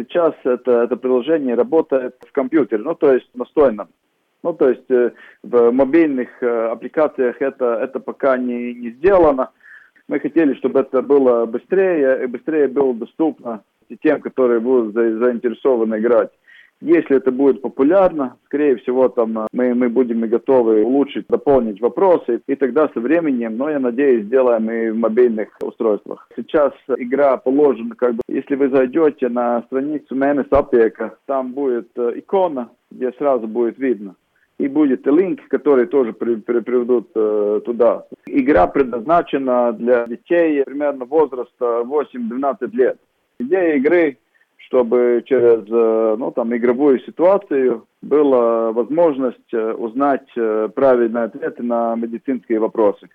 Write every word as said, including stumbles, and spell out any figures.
сейчас это, это приложение работает в компьютере, ну то есть настольном. Ну то есть э, в мобильных э, аппликациях это, это пока не, не сделано. Мы хотели, чтобы это было быстрее и быстрее было доступно тем, которые будут за, заинтересованы играть. Если это будет популярно, скорее всего, там мы, мы будем и готовы улучшить, дополнить вопросы, и тогда со временем, но я надеюсь, сделаем и в мобильных устройствах. Сейчас игра положена, как бы, если вы зайдете на страницу Mēnesis Apieka, там будет икона, где сразу будет видно. И будет и линк, который тоже при, при, приведут э, туда. Игра предназначена для детей примерно возраста восемь-двенадцать лет. Идея игры, чтобы через ну, там, игровую ситуацию была возможность узнать правильные ответы на медицинские вопросы.